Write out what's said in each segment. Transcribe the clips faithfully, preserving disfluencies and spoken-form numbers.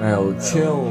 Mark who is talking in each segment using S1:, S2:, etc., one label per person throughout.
S1: Эл Чел.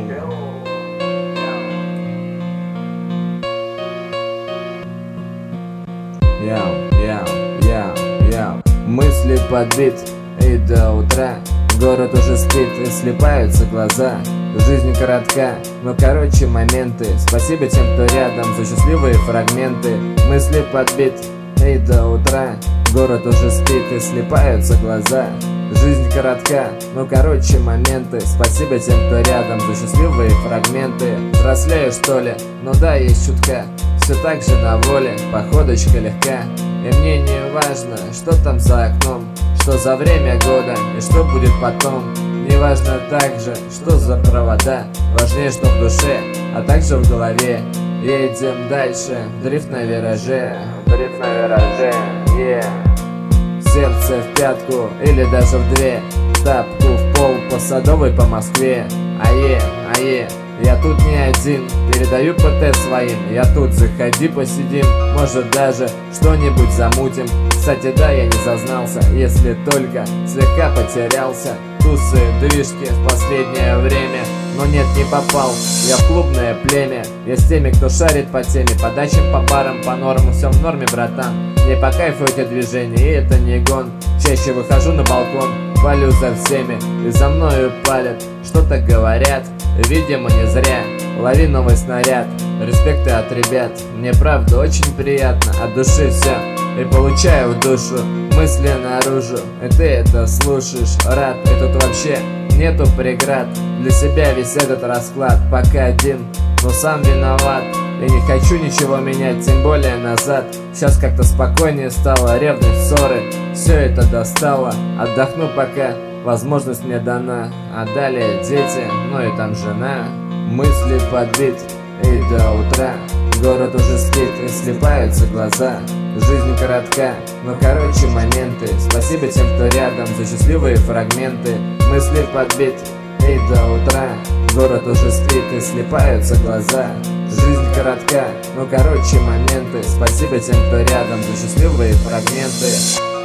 S1: Яу, яу, яу, яу. Мысли подбит, и до утра город уже спит, и слипаются глаза. Жизнь коротка, но короче моменты. Спасибо тем, кто рядом, за счастливые фрагменты. Мысли подбит, и до утра город уже спит, и слипаются глаза. Жизнь коротка, но короче моменты. Спасибо тем, кто рядом, за счастливые фрагменты. Взрослею, что ли? Ну да, есть чутка. Все так же на воле, походочка легка. И мне не важно, что там за окном, что за время года и что будет потом. Не важно также, что за провода, важнее, что в душе, а также в голове. Едем дальше, дрифт на вираже, дрифт на вираже, yeah. Сердце в пятку или даже в две, тапку в пол по Садовой, по Москве. Ае, ае, я тут не один, передаю ПТ своим. Я тут, заходи, посидим, может даже что-нибудь замутим. Кстати, да, я не зазнался, если только слегка потерялся. Тусы, движки в последнее время, но нет, не попал я в клубное племя. Я с теми, кто шарит по теме, по дачам, по барам, по нормам. Все в норме, братан, мне по кайфу эти движения, и это не гон. Чаще выхожу на балкон, палю за всеми, и за мною палят, что-то говорят, видимо не зря. Лови новый снаряд, респекты от ребят. Мне правда очень приятно, от души все, и получаю в душу мысли наружу. И ты это слушаешь, рад, и тут вообще нету преград. Для себя весь этот расклад, пока один, но сам виноват. И не хочу ничего менять, тем более назад. Сейчас как-то спокойнее стало, ревность, ссоры, все это достало. Отдохну пока, возможность мне дана. А далее дети, ну и там жена. Мысли подбит, и до утра город уже спит, и слипаются глаза. Жизнь коротка, но короче моменты. Спасибо тем, кто рядом, за счастливые фрагменты. Мысли подбит, и до утра город уже спит, и слипаются глаза. Жизнь коротка, но короче моменты. Спасибо тем, кто рядом, за счастливые фрагменты.